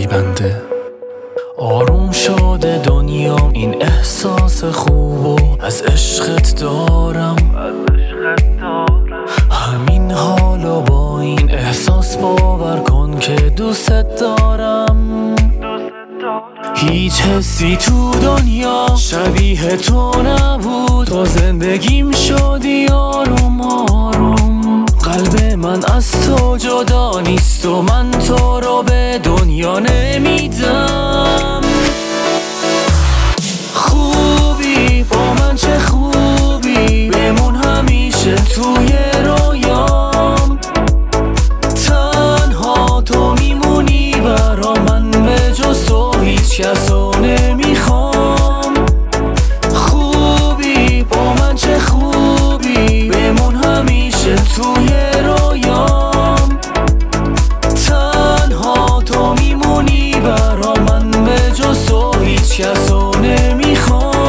میبنده. آروم شده دنیا، این احساس خوبو از عشقت دارم. همین حالو با این احساس باور کن که دوست دارم. هیچ حسی تو دنیا شبیه تو نبود، تو زندگیم شدی آروم آروم. قلب من از تو جدا نیست و من تو رو به دنیا نمیدم. خوبی با من چه خوبی، بمون همیشه توی رویام. تنها تو میمونی برا من، به جز تو هیچ کسو نمیخوام. خوبی با من چه خوبی، بمون همیشه توی رویام. تنها تو میمونی برا من، به جز تو هیچ کسو نمیخوام.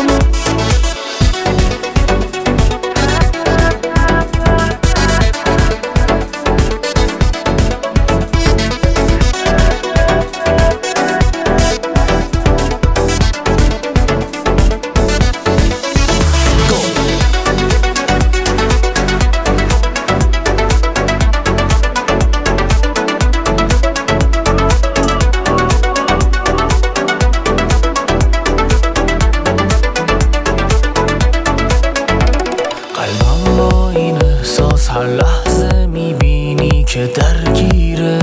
قلبم با این احساس هر لحظه میبینی که درگیره.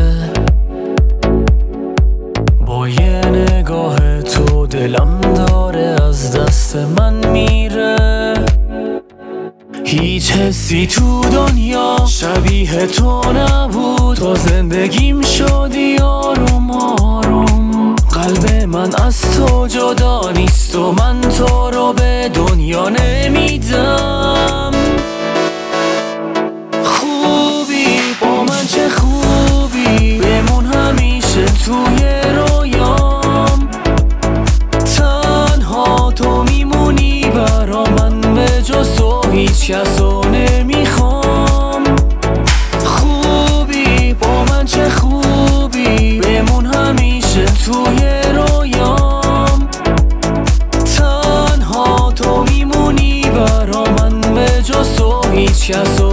با یه نگاه تو دلم داره از دست من میره. هیچ حسی تو دنیا شبیه تو نبود، تو زندگیم شدی آروم آروم. قلب من از تو جدا نیست و من تو رو به دنیا نمیدم. خوبی با من چه خوبی، بمون همیشه توی رویام. تنها تو میمونی برا من، به جز تو هیچ کسو نمیخوام. خوبی با من چه خوبی، بمون همیشه توی رویام. تنها تو میمونی برا من، به جز تو هیچ کسو